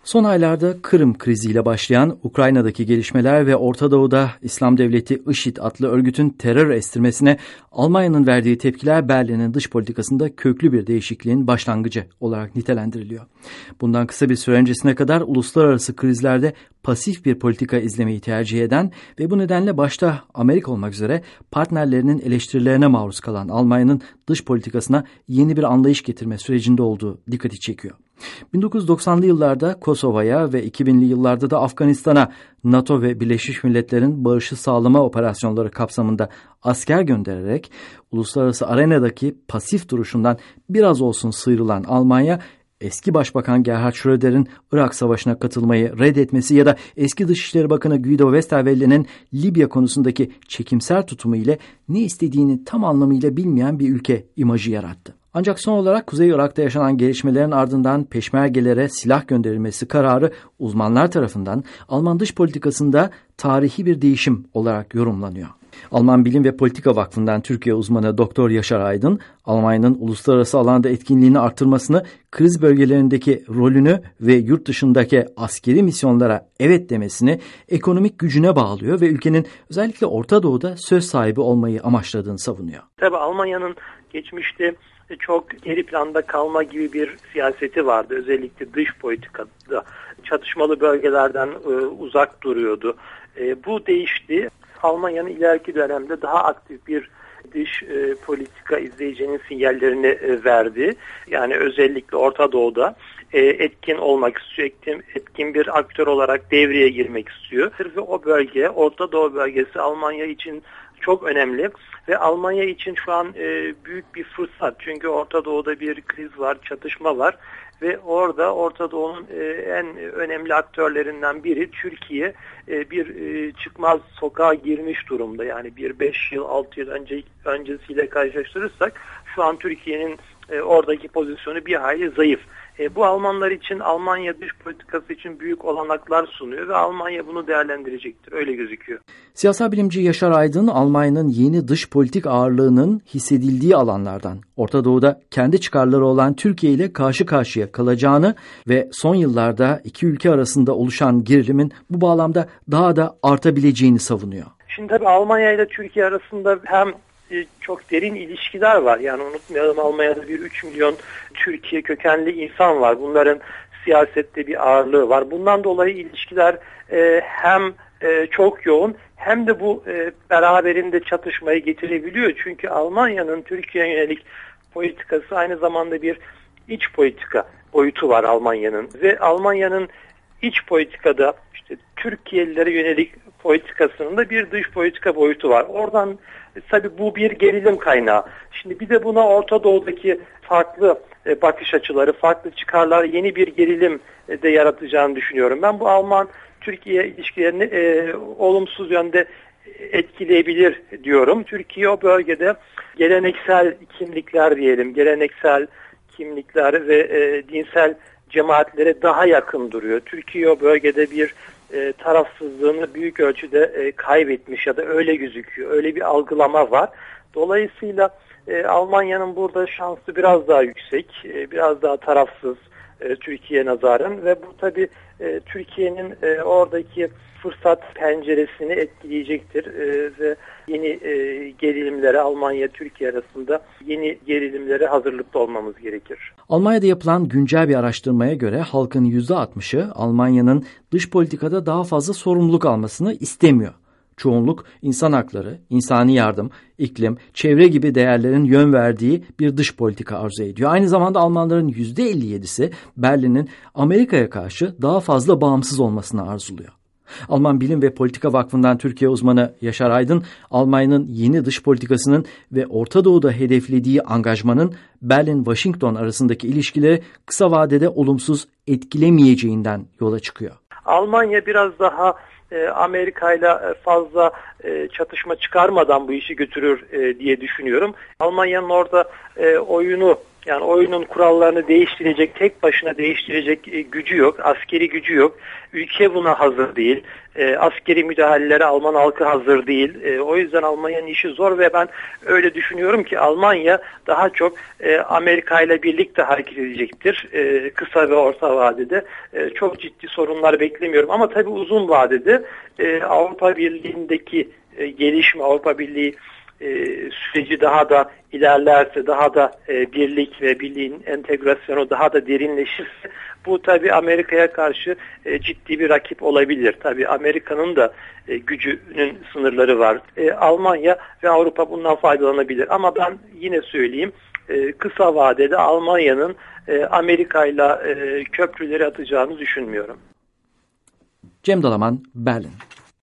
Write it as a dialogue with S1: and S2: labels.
S1: Son aylarda Kırım kriziyle başlayan Ukrayna'daki gelişmeler ve Orta Doğu'da İslam Devleti IŞİD adlı örgütün terör estirmesine Almanya'nın verdiği tepkiler Berlin'in dış politikasında köklü bir değişikliğin başlangıcı olarak nitelendiriliyor. Bundan kısa bir süre öncesine kadar uluslararası krizlerde pasif bir politika izlemeyi tercih eden ve bu nedenle başta Amerika olmak üzere partnerlerinin eleştirilerine maruz kalan Almanya'nın dış politikasına yeni bir anlayış getirme sürecinde olduğu dikkati çekiyor. 1990'lı yıllarda Kosova'ya ve 2000'li yıllarda da Afganistan'a NATO ve Birleşmiş Milletler'in barışı sağlama operasyonları kapsamında asker göndererek uluslararası arenadaki pasif duruşundan biraz olsun sıyrılan Almanya, eski Başbakan Gerhard Schröder'in Irak Savaşı'na katılmayı reddetmesi ya da eski Dışişleri Bakanı Guido Westerwelle'nin Libya konusundaki çekimser tutumu ile ne istediğini tam anlamıyla bilmeyen bir ülke imajı yarattı. Ancak son olarak Kuzey Irak'ta yaşanan gelişmelerin ardından peşmergelere silah gönderilmesi kararı uzmanlar tarafından Alman dış politikasında tarihi bir değişim olarak yorumlanıyor. Alman Bilim ve Politika Vakfı'ndan Türkiye uzmanı Doktor Yaşar Aydın, Almanya'nın uluslararası alanda etkinliğini artırmasını, kriz bölgelerindeki rolünü ve yurt dışındaki askeri misyonlara evet demesini ekonomik gücüne bağlıyor ve ülkenin özellikle Orta Doğu'da söz sahibi olmayı amaçladığını savunuyor.
S2: Tabii Almanya'nın geçmişte çok geri planda kalma gibi bir siyaseti vardı. Özellikle dış politikada çatışmalı bölgelerden uzak duruyordu. Bu değişti. Almanya'nın ileriki dönemde daha aktif bir dış politika izleyeceğinin sinyallerini verdi. Yani özellikle Orta Doğu'da etkin olmak istiyor, etkin bir aktör olarak devreye girmek istiyor. Ve o bölge, Orta Doğu bölgesi Almanya için çok önemli ve Almanya için şu an büyük bir fırsat. Çünkü Orta Doğu'da bir kriz var, çatışma var ve orada Orta Doğu'nun en önemli aktörlerinden biri Türkiye bir çıkmaz sokağa girmiş durumda. Yani bir 5 yıl, 6 yıl öncesiyle karşılaştırırsak şu an Türkiye'nin oradaki pozisyonu bir hayli zayıf. Bu Almanlar için, Almanya dış politikası için büyük olanaklar sunuyor ve Almanya bunu değerlendirecektir. Öyle gözüküyor.
S1: Siyasal bilimci Yaşar Aydın, Almanya'nın yeni dış politik ağırlığının hissedildiği alanlardan Orta Doğu'da kendi çıkarları olan Türkiye ile karşı karşıya kalacağını ve son yıllarda iki ülke arasında oluşan gerilimin bu bağlamda daha da artabileceğini savunuyor.
S2: Şimdi tabii Almanya ile Türkiye arasında hem çok derin ilişkiler var. Yani unutmayalım, Almanya'da bir 3 milyon Türkiye kökenli insan var. Bunların siyasette bir ağırlığı var. Bundan dolayı ilişkiler hem çok yoğun hem de bu beraberinde çatışmayı getirebiliyor. Çünkü Almanya'nın Türkiye'ye yönelik politikası aynı zamanda bir iç politika boyutu var Almanya'nın. Ve Almanya'nın iç politikada işte Türkiye'lilere yönelik politikasının da bir dış politika boyutu var. Oradan tabii bu bir gerilim kaynağı. Şimdi bir de buna Orta Doğu'daki farklı bakış açıları, farklı çıkarlar yeni bir gerilim de yaratacağını düşünüyorum. Ben bu Alman-Türkiye ilişkilerini olumsuz yönde etkileyebilir diyorum. Türkiye o bölgede geleneksel kimlikler diyelim, geleneksel kimlikler ve dinsel cemaatlere daha yakın duruyor. Türkiye o bölgede bir tarafsızlığını büyük ölçüde kaybetmiş ya da öyle gözüküyor. Öyle bir algılama var. Dolayısıyla Almanya'nın burada şansı biraz daha yüksek, biraz daha tarafsız Türkiye'ye nazaran ve bu tabii Türkiye'nin oradaki fırsat penceresini etkileyecektir ve yeni gerilimlere, Almanya-Türkiye arasında yeni gerilimlere hazırlıklı olmamız gerekir.
S1: Almanya'da yapılan güncel bir araştırmaya göre halkın %60'ı Almanya'nın dış politikada daha fazla sorumluluk almasını istemiyor. Çoğunluk insan hakları, insani yardım, iklim, çevre gibi değerlerin yön verdiği bir dış politika arzu ediyor. Aynı zamanda Almanların %57'si Berlin'in Amerika'ya karşı daha fazla bağımsız olmasını arzuluyor. Alman Bilim ve Politika Vakfı'ndan Türkiye uzmanı Yaşar Aydın, Almanya'nın yeni dış politikasının ve Orta Doğu'da hedeflediği angajmanın Berlin-Washington arasındaki ilişkileri kısa vadede olumsuz etkilemeyeceğinden yola çıkıyor.
S2: Almanya biraz daha Amerika'yla fazla çatışma çıkarmadan bu işi götürür diye düşünüyorum. Almanya'nın orada oyunu Yani oyunun kurallarını değiştirecek, tek başına değiştirecek gücü yok, askeri gücü yok. Ülke buna hazır değil. Askeri müdahalelere Alman halkı hazır değil. O yüzden Almanya'nın işi zor ve ben öyle düşünüyorum ki Almanya daha çok Amerika ile birlikte hareket edecektir. Kısa ve orta vadede. Çok ciddi sorunlar beklemiyorum ama tabii uzun vadede Avrupa Birliği'ndeki gelişme, Avrupa Birliği süreci daha da ilerlerse, daha da birlik ve birliğin entegrasyonu daha da derinleşirse bu tabii Amerika'ya karşı ciddi bir rakip olabilir. Tabii Amerika'nın da gücünün sınırları var. Almanya ve Avrupa bundan faydalanabilir. Ama ben yine söyleyeyim, kısa vadede Almanya'nın Amerika'yla köprüleri atacağını düşünmüyorum.
S1: Cem Dalaman, Berlin.